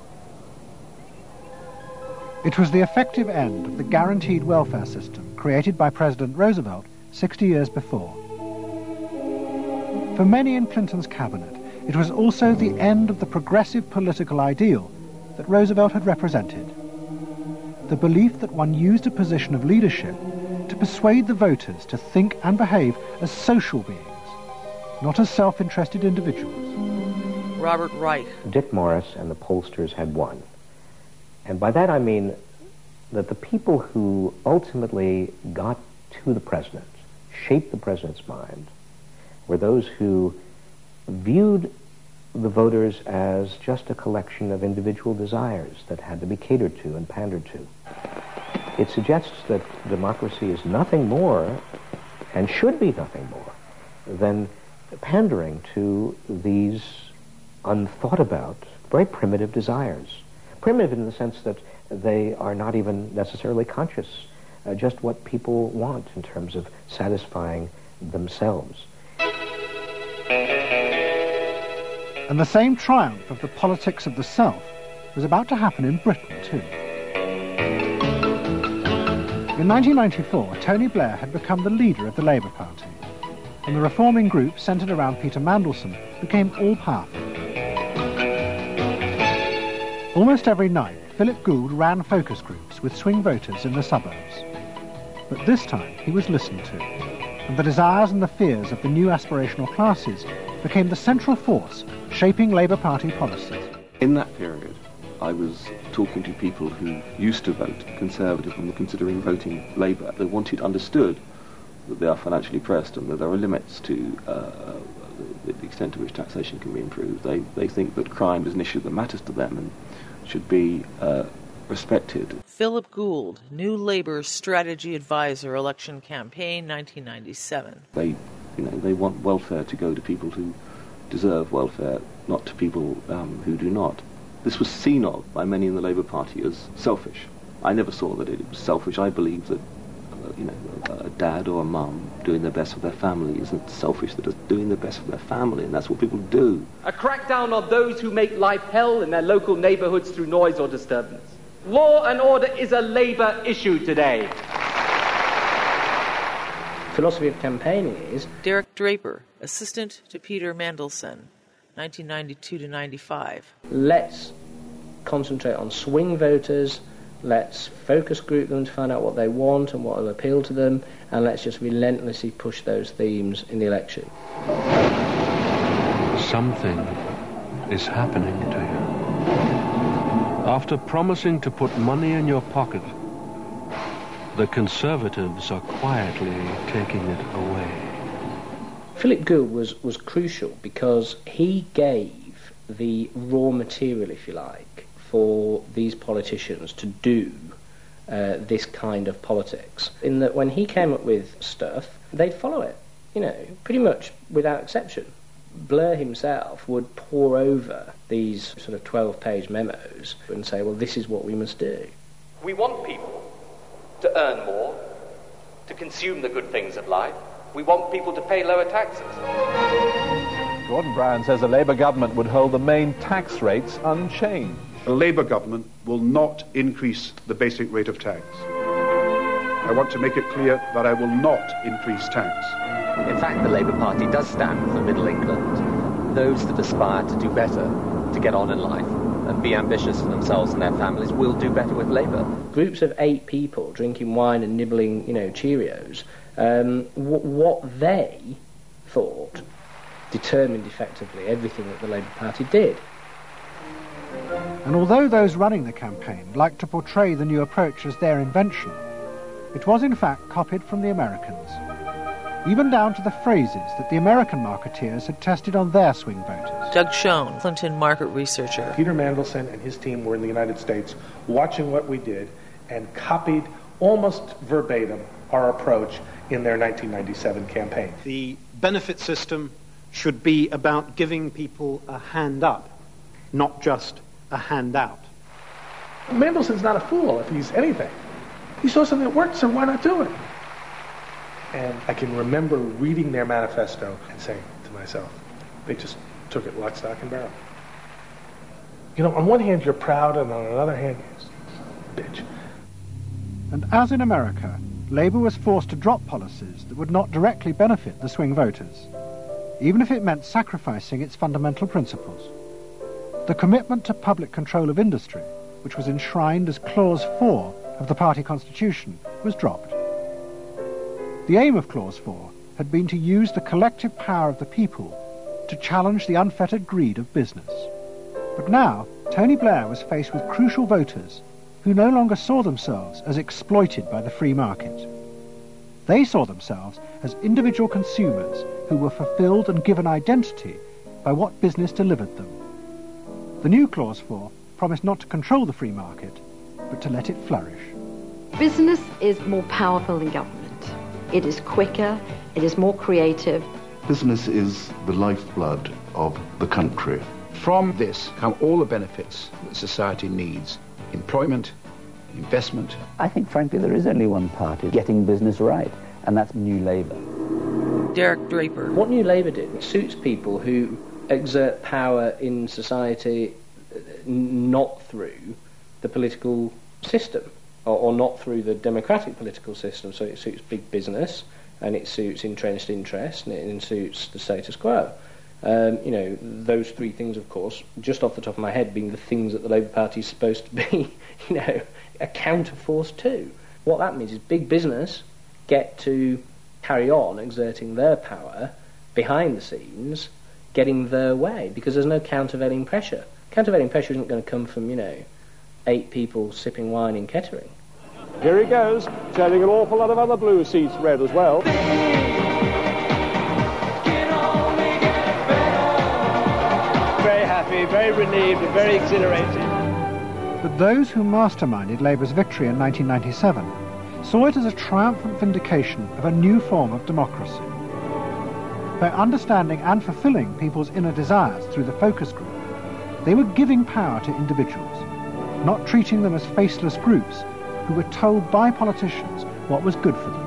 It was the effective end of the guaranteed welfare system created by President Roosevelt 60 years before. For many in Clinton's cabinet, it was also the end of the progressive political ideal that Roosevelt had represented. The belief that one used a position of leadership to persuade the voters to think and behave as social beings, not as self-interested individuals. Robert Reich. Dick Morris and the pollsters had won. And by that I mean that the people who ultimately got to the president, shaped the president's mind, were those who viewed the voters as just a collection of individual desires that had to be catered to and pandered to. It suggests that democracy is nothing more, and should be nothing more, than pandering to these unthought about, very primitive desires. Primitive in the sense that they are not even necessarily conscious, just what people want in terms of satisfying themselves. And the same triumph of the politics of the South was about to happen in Britain too. In 1994, Tony Blair had become the leader of the Labour Party, and the reforming group centred around Peter Mandelson became all-powerful. Almost every night, Philip Gould ran focus groups with swing voters in the suburbs. But this time, he was listened to, and the desires and the fears of the new aspirational classes became the central force shaping Labour Party policies. In that period, I was talking to people who used to vote Conservative and were considering voting Labour. They understood that they are financially pressed and that there are limits to the extent to which taxation can be improved. They think that crime is an issue that matters to them and should be respected. Philip Gould, New Labour Strategy Advisor, Election Campaign, 1997. They want welfare to go to people who deserve welfare, not to people who do not. This was seen of by many in the Labour Party as selfish. I never saw that it was selfish. I believe that a dad or a mum doing their best for their family isn't selfish. They're just doing their best for their family, and that's what people do. A crackdown on those who make life hell in their local neighbourhoods through noise or disturbance. Law and order is a Labour issue today. Philosophy of campaigning is... Derek Draper, assistant to Peter Mandelson, 1992 to 95. Let's concentrate on swing voters. Let's focus group them to find out what they want and what will appeal to them, and let's just relentlessly push those themes in the election. Something is happening to you. After promising to put money in your pocket, the Conservatives are quietly taking it away. Philip Gould was crucial because he gave the raw material, if you like, for these politicians to do this kind of politics. In that when he came up with stuff, they'd follow it, pretty much without exception. Blair himself would pore over these sort of 12-page memos and say, well, this is what we must do. We want people to earn more, to consume the good things of life. We want people to pay lower taxes. Gordon Brown says a Labour government would hold the main tax rates unchanged. The Labour government will not increase the basic rate of tax. I want to make it clear that I will not increase tax. In fact, the Labour Party does stand for middle England. Those that aspire to do better, to get on in life, and be ambitious for themselves and their families will do better with Labour. Groups of 8 people drinking wine and nibbling, Cheerios, what they thought determined effectively everything that the Labour Party did. And although those running the campaign liked to portray the new approach as their invention, it was in fact copied from the Americans, even down to the phrases that the American marketeers had tested on their swing voters. Doug Schoen, Clinton market researcher. Peter Mandelson and his team were in the United States watching what we did and copied almost verbatim our approach in their 1997 campaign. The benefit system should be about giving people a hand up, not just a handout. Mandelson's not a fool if he's anything. He saw something that worked, so why not do it? And I can remember reading their manifesto and saying to myself, They just took it lock, stock, and barrel. You know, on one hand you're proud, and on another hand, bitch. And as in America, Labour was forced to drop policies that would not directly benefit the swing voters, even if it meant sacrificing its fundamental principles. The commitment to public control of industry, which was enshrined as Clause 4 of the party constitution, was dropped. The aim of Clause 4 had been to use the collective power of the people to challenge the unfettered greed of business. But now, Tony Blair was faced with crucial voters who no longer saw themselves as exploited by the free market. They saw themselves as individual consumers who were fulfilled and given identity by what business delivered them. The new Clause 4 promised not to control the free market, but to let it flourish. Business is more powerful than government. It is quicker, it is more creative. Business is the lifeblood of the country. From this come all the benefits that society needs. Employment, investment. I think, frankly, there is only one party getting business right, and that's New Labour. Derek Draper. What New Labour did suits people who exert power in society not through the political system, or not through the democratic political system. So it suits big business, and it suits entrenched interest, and it suits the status quo. You know, those three things, of course, just off the top of my head, being the things that the Labour Party is supposed to be, you know, a counterforce to. What that means is big business get to carry on exerting their power behind the scenes, getting their way, because there's no countervailing pressure. Countervailing pressure isn't going to come from, 8 people sipping wine in Kettering. Here he goes, turning an awful lot of other blue seats red as well. Very relieved and very exhilarated. But those who masterminded Labour's victory in 1997 saw it as a triumphant vindication of a new form of democracy. By understanding and fulfilling people's inner desires through the focus group, they were giving power to individuals, not treating them as faceless groups who were told by politicians what was good for them.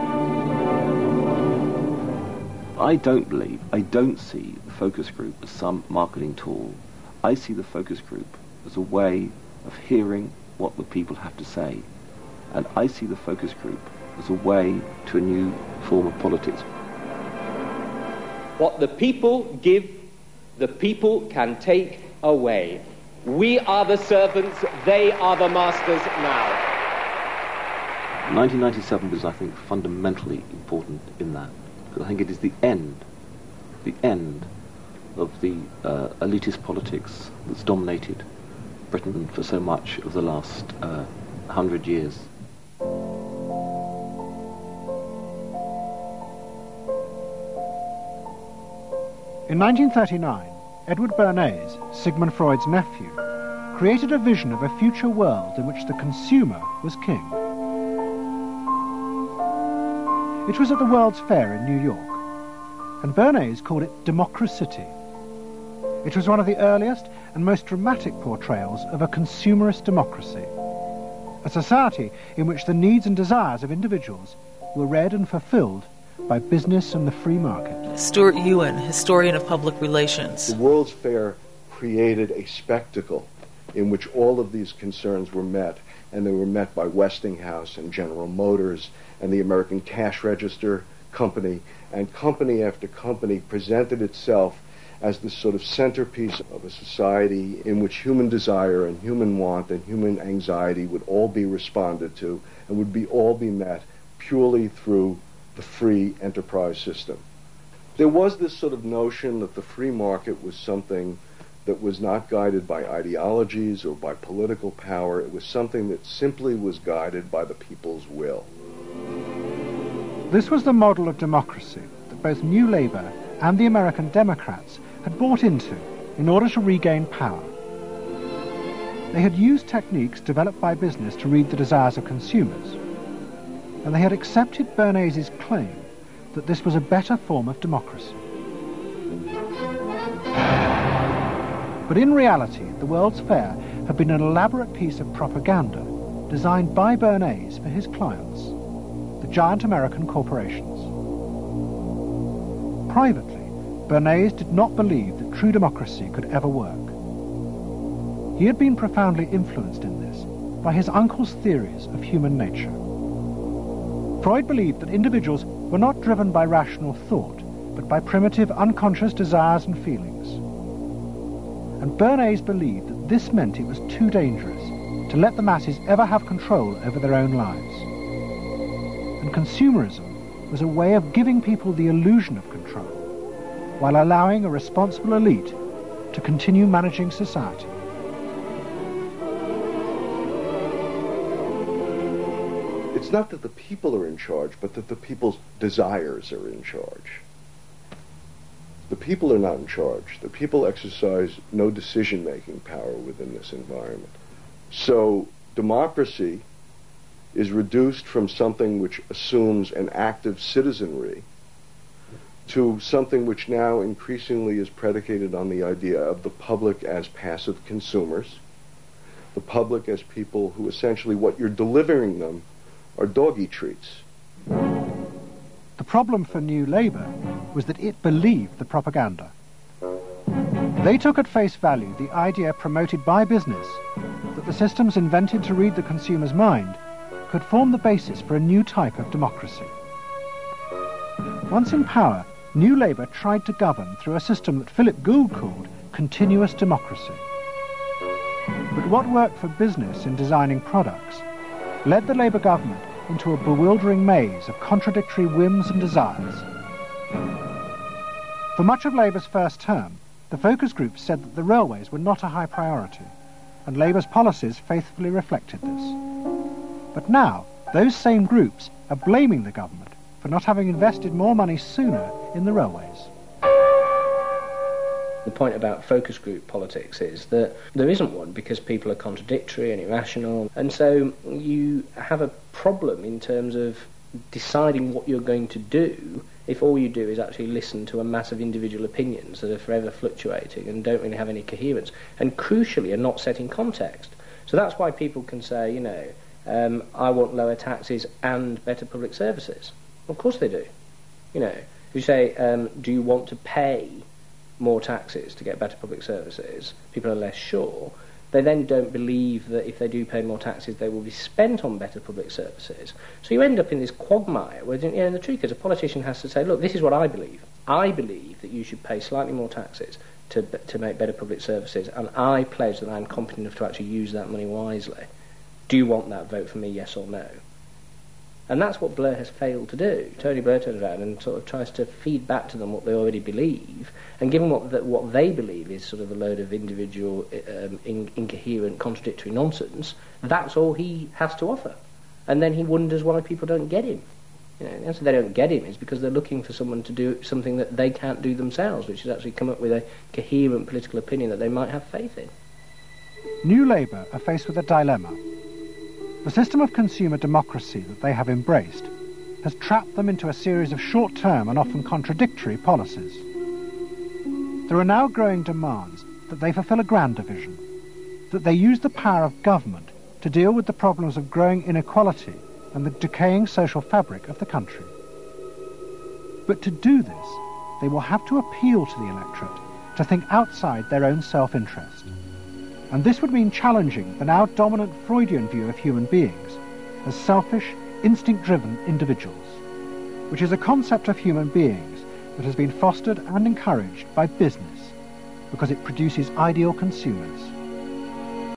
I don't see the focus group as some marketing tool. I see the focus group as a way of hearing what the people have to say. And I see the focus group as a way to a new form of politics. What the people give, the people can take away. We are the servants, they are the masters now. 1997 was, I think, fundamentally important in that. Because I think it is the end of the elitist politics that's dominated Britain for so much of the last 100 years. In 1939, Edward Bernays, Sigmund Freud's nephew, created a vision of a future world in which the consumer was king. It was at the World's Fair in New York, and Bernays called it Democracity. It was one of the earliest and most dramatic portrayals of a consumerist democracy, a society in which the needs and desires of individuals were read and fulfilled by business and the free market. Stuart Ewan, historian of public relations. The World's Fair created a spectacle in which all of these concerns were met, and they were met by Westinghouse and General Motors and the American Cash Register Company, and company after company presented itself as the sort of centerpiece of a society in which human desire and human want and human anxiety would all be responded to and would all be met purely through the free enterprise system. There was this sort of notion that the free market was something that was not guided by ideologies or by political power. It was something that simply was guided by the people's will. This was the model of democracy that both New Labour and the American Democrats had bought into in order to regain power. They had used techniques developed by business to read the desires of consumers, and they had accepted Bernays' claim that this was a better form of democracy. But in reality, the World's Fair had been an elaborate piece of propaganda designed by Bernays for his clients, the giant American corporations. Privately, Bernays did not believe that true democracy could ever work. He had been profoundly influenced in this by his uncle's theories of human nature. Freud believed that individuals were not driven by rational thought, but by primitive unconscious desires and feelings. And Bernays believed that this meant it was too dangerous to let the masses ever have control over their own lives. And consumerism was a way of giving people the illusion of control, while allowing a responsible elite to continue managing society. It's not that the people are in charge, but that the people's desires are in charge. The people are not in charge. The people exercise no decision-making power within this environment. So democracy is reduced from something which assumes an active citizenry to something which now increasingly is predicated on the idea of the public as passive consumers, the public as people who essentially what you're delivering them are doggy treats. The problem for New Labour was that it believed the propaganda. They took at face value the idea promoted by business that the systems invented to read the consumer's mind could form the basis for a new type of democracy. Once in power, New Labour tried to govern through a system that Philip Gould called continuous democracy. But what worked for business in designing products led the Labour government into a bewildering maze of contradictory whims and desires. For much of Labour's first term, the focus groups said that the railways were not a high priority, and Labour's policies faithfully reflected this. But now, those same groups are blaming the government for not having invested more money sooner in the railways. The point about focus group politics is that there isn't one because people are contradictory and irrational, and so you have a problem in terms of deciding what you're going to do if all you do is actually listen to a mass of individual opinions that are forever fluctuating and don't really have any coherence, and crucially are not set in context. So that's why people can say, I want lower taxes and better public services. Of course they do. You say, do you want to pay more taxes to get better public services? People are less sure. They then don't believe that if they do pay more taxes, they will be spent on better public services. So you end up in this quagmire where, the truth is, a politician has to say, look, this is what I believe. I believe that you should pay slightly more taxes to make better public services, and I pledge that I'm competent enough to actually use that money wisely. Do you want that? Vote for me, yes or no. And that's what Blair has failed to do. Tony Blair turns around and sort of tries to feed back to them what they already believe, and given what they believe is sort of a load of individual, incoherent, contradictory nonsense, that's all he has to offer. And then he wonders why people don't get him. The answer they don't get him is because they're looking for someone to do something that they can't do themselves, which is actually come up with a coherent political opinion that they might have faith in. New Labour are faced with a dilemma. The system of consumer democracy that they have embraced has trapped them into a series of short-term and often contradictory policies. There are now growing demands that they fulfil a grander vision, that they use the power of government to deal with the problems of growing inequality and the decaying social fabric of the country. But to do this, they will have to appeal to the electorate to think outside their own self-interest. And this would mean challenging the now dominant Freudian view of human beings as selfish, instinct-driven individuals, which is a concept of human beings that has been fostered and encouraged by business because it produces ideal consumers.